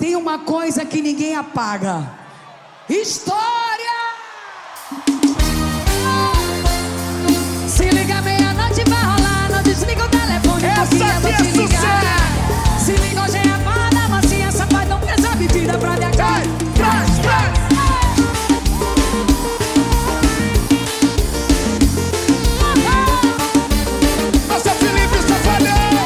tem uma coisa que ninguém apaga: história! Se liga meia-noite vai rolar, não desliga o telefone, essa aqui é sucesso! Se liga hoje é a banda macia, safadão, essa bebida pra minha casa. Nossa, Felipe Safadão!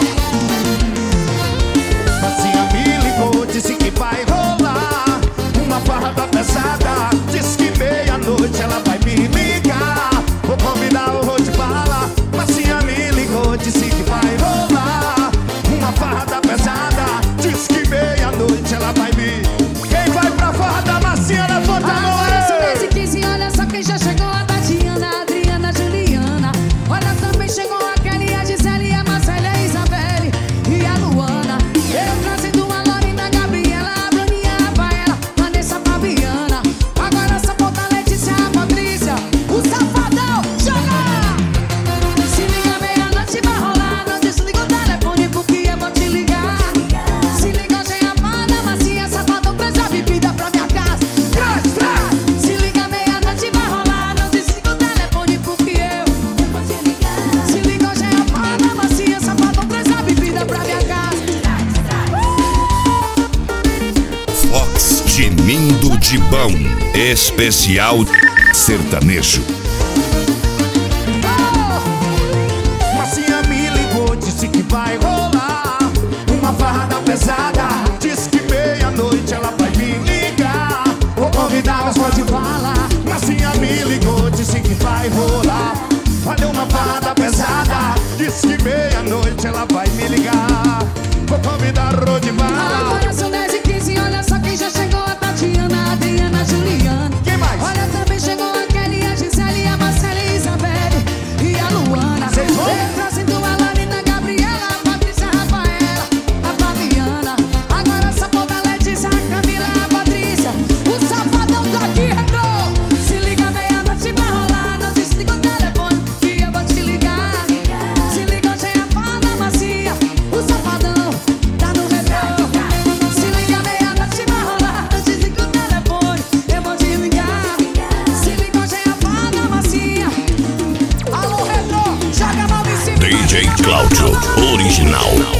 Macia me ligou, disse que vai rolar uma farra pesada. Diz que meia-noite ela vai me ligar. Vou convidar o Rô de Bala. Macia me ligou, disse que vai rolar uma farra pesada. Diz que meia-noite ela vai me... Quem vai pra farra da Macia, levanta a mão! Agora são 10 e 15, olha só quem já chegou: a Tatiana, a Adriana, a Juliana. Olha, também chegou a Kelly, a Gisele, a Marcela, a Isabelle e a Luana. Eu trazendo a Lorena, a Gabriela, a Bruninha, a Rafaela, Vanessa, a Fabiana. Agora só falta a Letícia, a Patrícia, o Safadão, joga! Se liga meia-noite vai rolar, não desliga o telefone porque eu vou te ligar. Se liga hoje é a banda macia, Safadão, traz a bebida pra minha casa. Se liga meia-noite vai rolar, não desliga o telefone porque eu vou te ligar. Se liga hoje é a banda macia, Safadão, traz a bebida pra minha casa. Fox Tinindo de Bão, especial sertanejo. Macia me ligou, disse que vai rolar uma farra pesada. Diz que meia-noite ela vai me ligar. Vou convidar mas pode falar. Macia me ligou, disse que vai rolar olha uma farra pesada. Diz que meia-noite ela vai me ligar. Vou convidar o Rô de Bala. Agora são 10 e 15, olha só quem já chegou: a Tatiana, a Adriana, a Juliana. Quem mais? Olha, também chegou a Kelly, a Gisele, a Marcela, a Isabelle e a Luana. Vocês vão? Eu trazendo a Lorena, a Gabriela, a Patrícia, a Rafaela, a Fabiana. Agora só falta a Letícia, a Camila, a Patrícia, o Safadão tá aqui, retrô. Se liga meia-noite vai rolar, não desliga o telefone que eu vou te ligar. Se liga hoje é a banda macia, o Safadão tá no retrô. Se liga meia-noite vai rolar, não desliga o telefone, eu vou te ligar. Se liga hoje é a banda macia. Alô, retrô, joga a mão em cima. DJ Cláudio, original.